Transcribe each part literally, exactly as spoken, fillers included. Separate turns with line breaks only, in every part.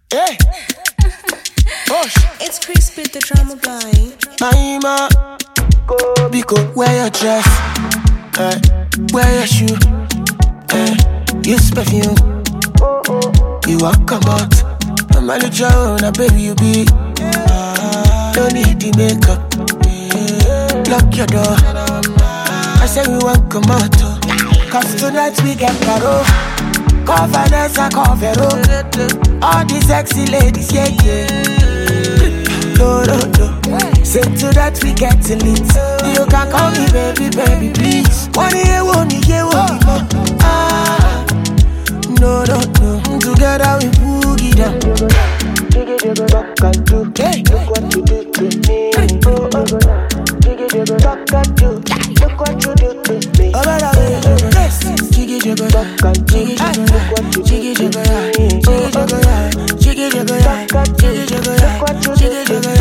Hey. Push.
It's Crispy the drama boy.
Naima, Biko, wear your dress, eh? Wear your shoe, eh? Use perfume. You walk about, I'm a little now baby you be. Don't need the makeup, lock your door. I say we want come out, cause tonight we get paro. Cover Nessa, cover all the sexy ladies, yeah, yeah. No, no, no. Say to that we get to lit. You can call me baby, baby, please. One year, one year, one year. Ah, no, no, no. Together we boogie down. Talk and do. Look what you do to me. Oh, oh, talk and do. Look what you do to me. Oh, by the way, yes. Jiggy jiggy, talk and do. Look what you do to me. Jiggy jiggy, jiggy jiggy, jiggy jiggy, jiggy jiggy.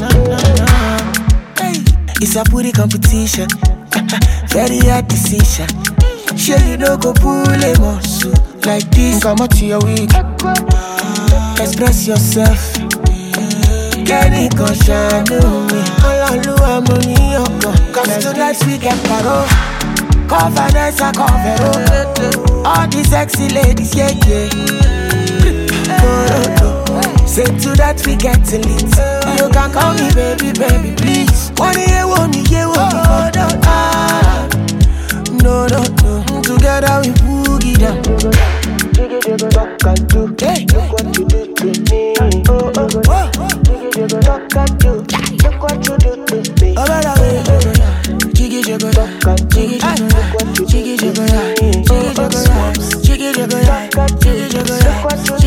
It's a putty competition, very hard decision. Sure you don't go pull a muscle like this. Come out to your week, express yourself. Get it, go shine me. All I do, I'm on your cause tonight we get paro. Cover Nessa, cover all the sexy ladies, yeah, yeah. No, no, no. Say to that we get to lit. You can call me baby, baby, please. One year, one year, one year. Ah, no, no, no. Together we boogie down. Talk and do. Look what you do to me. Oh, oh, oh. Talk and do. Look what you do to me. Oh, by the way, jiggy jiggy, talk and do. Look what you do to me. Jiggy jiggy, jiggy jiggy, jiggy jiggy, jiggy jiggy.